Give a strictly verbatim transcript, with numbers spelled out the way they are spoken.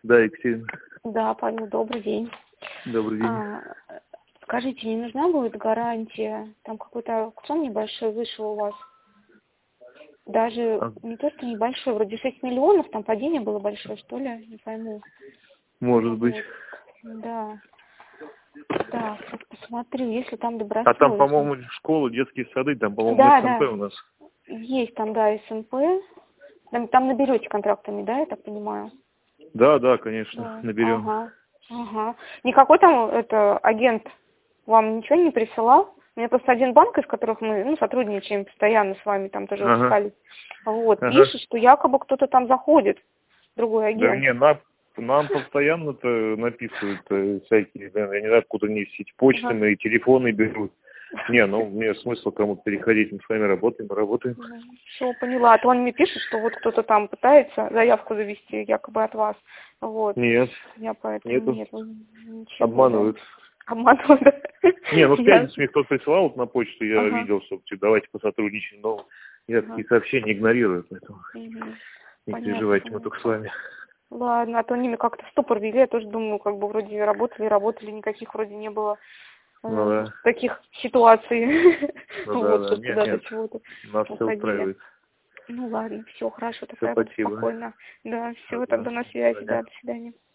Да, Екатерина. Да, Павел, добрый день. Добрый день. А, скажите, не нужна будет гарантия? Там какой-то аукцион небольшой вышел у вас. Даже А, не то, что небольшой, вроде шесть миллионов, там падение было большое, что ли, не пойму. может быть. Вот. Да. Да, сейчас посмотрю, если там А там, добросовестно. по-моему, школы, детские сады, там, по-моему, Да, СНП да. у нас. Есть там, да, СНП. Там, там наберете контрактами, да, я так понимаю? Да, да, конечно, Да. наберем. Ага. Ага. Никакой там это агент вам ничего не присылал? У меня просто один банк, из которых мы ну, сотрудничаем постоянно с вами, там тоже Ага. выпускались. Вот, Ага. пишет, что якобы кто-то там заходит, другой Да агент. не, нам, нам постоянно-то написывают э, всякие, да, я не знаю, откуда они сеть почты, Ага. мои телефоны берут. Не, ну, мне смысл кому-то переходить, мы с вами работаем, работаем. Все, поняла. А то он мне пишет, что вот кто-то там пытается заявку завести, якобы от вас. Вот. Нет, Я поэтому нету, нет, ну, ничего, обманывают. да. Обманывают, да. Не, ну в Я... пятницу мне кто-то присылал вот на почту, я Ага. видел, что типа, давайте посотрудничаем, но я Ага. такие сообщения игнорирую, поэтому Угу. не Понятно, переживайте, мы понятно. только с вами. Ладно, а то они меня как-то в ступор вели, я тоже думаю, как бы вроде работали, работали, никаких вроде не было Ну э, да, таких ситуаций, ну да, вот, да, что нет, куда-то нет, чего-то нас все уходили. устраивает. Ну ладно, все хорошо, Все, тогда я буду спасибо. спокойно. Да, все, Ага, тогда на до связи, свидания. да, до свидания.